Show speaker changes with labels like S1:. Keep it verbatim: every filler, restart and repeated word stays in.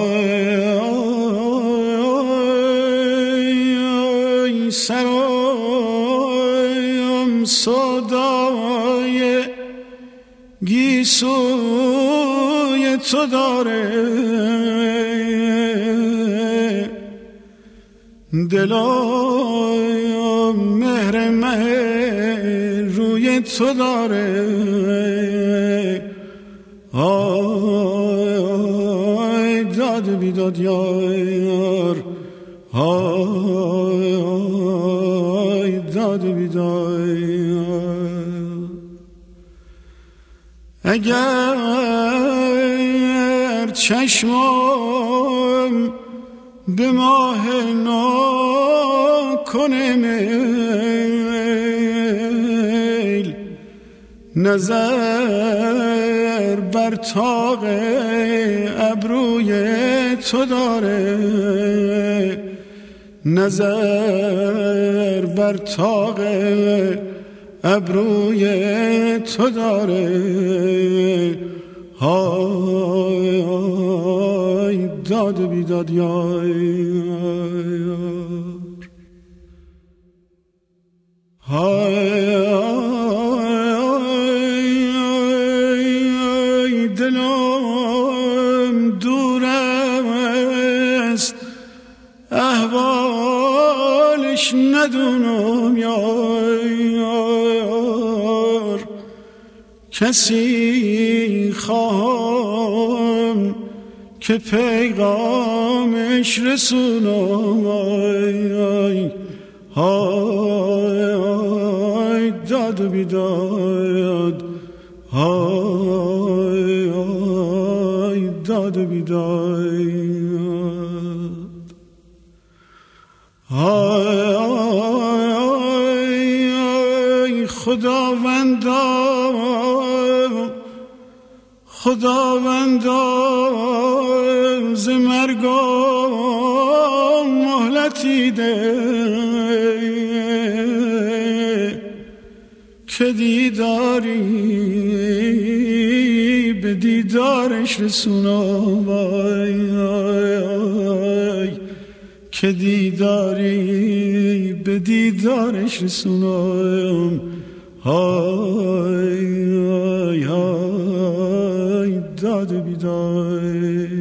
S1: های سرایم صدای گیسوی تو داره، دلایم مهر مهر روی تو داره. آی داد بیداد یار، آی داد بیداد یار. اگر چشمم به ماه ناکنه میل، نظر بر طاق ابروی تو داره، نظر بر طاق ابروی تو داره. های داد بیداد یار، های دلم دور است احوالش ندونم یار، کسی خواهم که پیغامش رسونم. آی آی آی داد بیداد، آی آی داد بیداد، آی آی خداوندا خداوندا ز مرگم مهلتی ده که دیداری به دیدارش رسونم. آی آی آی که دیداری به دیدارش رسونم. های های های داد بیداد.